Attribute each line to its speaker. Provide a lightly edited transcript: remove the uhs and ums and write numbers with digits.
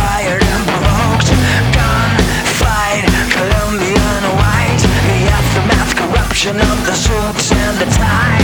Speaker 1: fired and provoked. Gunfight, Colombian white. The aftermath, corruption of the suits and the tie.